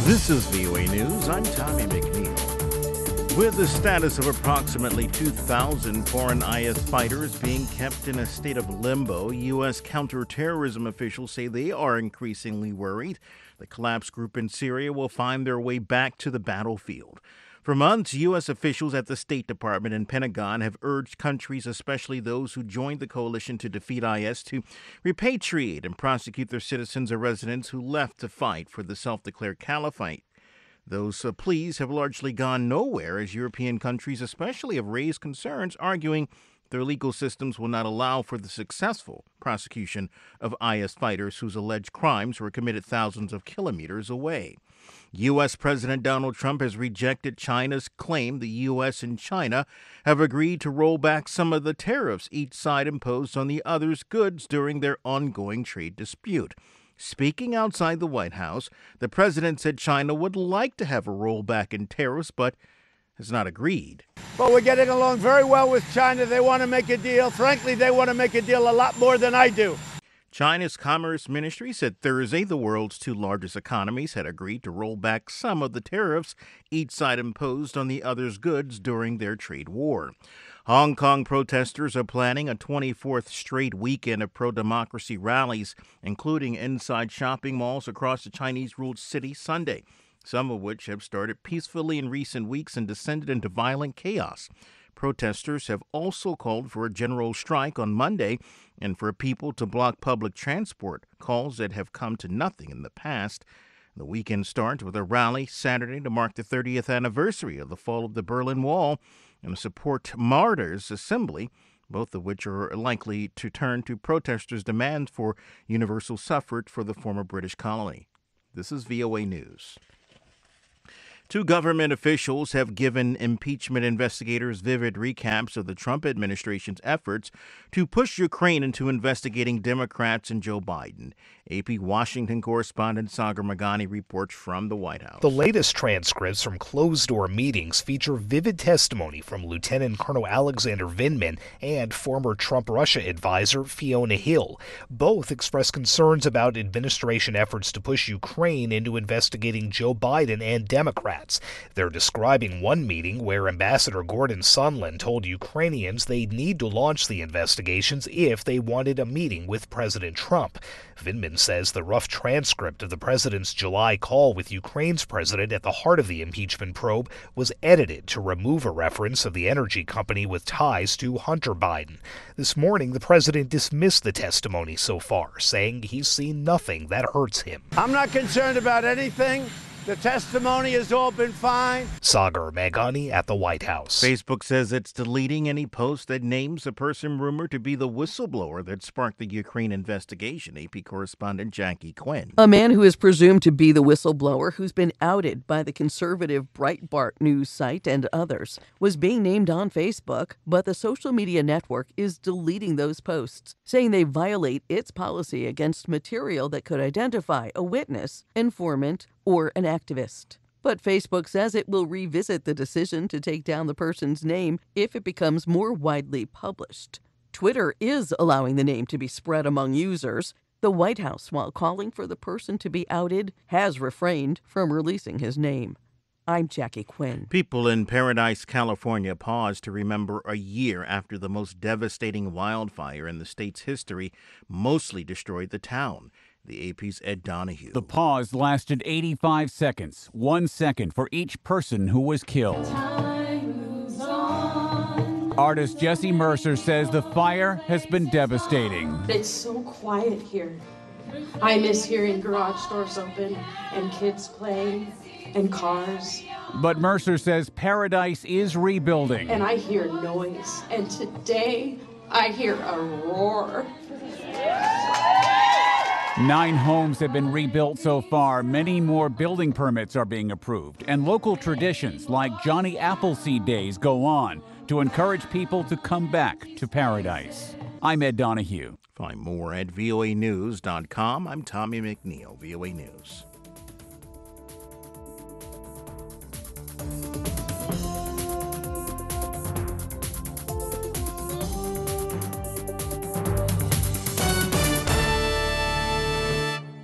This is VOA News. I'm Tommy McNeil. With the status of approximately 2,000 foreign IS fighters being kept in a state of limbo, U.S. counterterrorism officials say they are increasingly worried the collapsed group in Syria will find their way back to the battlefield. For months, U.S. officials at the State Department and Pentagon have urged countries, especially those who joined the coalition to defeat IS, to repatriate and prosecute their citizens or residents who left to fight for the self-declared caliphate. Those pleas have largely gone nowhere as European countries especially have raised concerns, arguing their legal systems will not allow for the successful prosecution of IS fighters whose alleged crimes were committed thousands of kilometers away. U.S. President Donald Trump has rejected China's claim the U.S. and China have agreed to roll back some of the tariffs each side imposed on the other's goods during their ongoing trade dispute. Speaking outside the White House, the president said China would like to have a rollback in tariffs, but has not agreed. But we're getting along very well with China. They want to make a deal. Frankly, they want to make a deal a lot more than I do. China's Commerce Ministry said Thursday the world's two largest economies had agreed to roll back some of the tariffs each side imposed on the other's goods during their trade war. Hong Kong protesters are planning a 24th straight weekend of pro-democracy rallies, including inside shopping malls across the Chinese-ruled city Sunday, some of which have started peacefully in recent weeks and descended into violent chaos. Protesters have also called for a general strike on Monday and for people to block public transport, calls that have come to nothing in the past. The weekend starts with a rally Saturday to mark the 30th anniversary of the fall of the Berlin Wall and a Support Martyrs assembly, both of which are likely to turn to protesters' demands for universal suffrage for the former British colony. This is VOA News. Two government officials have given impeachment investigators vivid recaps of the Trump administration's efforts to push Ukraine into investigating Democrats and Joe Biden. AP Washington correspondent Sagar Meghani reports from the White House. The latest transcripts from closed-door meetings feature vivid testimony from Lieutenant Colonel Alexander Vindman and former Trump-Russia advisor Fiona Hill. Both express concerns about administration efforts to push Ukraine into investigating Joe Biden and Democrats. They're describing one meeting where Ambassador Gordon Sondland told Ukrainians they'd need to launch the investigations if they wanted a meeting with President Trump. Vindman says the rough transcript of the president's July call with Ukraine's president at the heart of the impeachment probe was edited to remove a reference of the energy company with ties to Hunter Biden. This morning, the president dismissed the testimony so far, saying he's seen nothing that hurts him. I'm not concerned about anything. The testimony has all been fine. Sagar Meghani at the White House. Facebook says it's deleting any post that names a person rumored to be the whistleblower that sparked the Ukraine investigation. AP correspondent Jackie Quinn. A man who is presumed to be the whistleblower, who's been outed by the conservative Breitbart news site and others, was being named on Facebook, but the social media network is deleting those posts, saying they violate its policy against material that could identify a witness, informant, or an activist. But Facebook says it will revisit the decision to take down the person's name if it becomes more widely published. Twitter is allowing the name to be spread among users. The White House, while calling for the person to be outed, has refrained from releasing his name. I'm Jackie Quinn. People in Paradise, California paused to remember a year after the most devastating wildfire in the state's history mostly destroyed the town. The AP's Ed Donahue. The pause lasted 85 seconds, 1 second for each person who was killed. Artist Jesse Mercer says the fire has been devastating. It's so quiet here. I miss hearing garage doors open and kids playing and cars. But Mercer says Paradise is rebuilding. And I hear noise. And today I hear a roar. 9 homes have been rebuilt so far. Many more building permits are being approved. And local traditions like Johnny Appleseed Days go on to encourage people to come back to Paradise. I'm Ed Donahue. Find more at voanews.com. I'm Tommy McNeil, VOA News.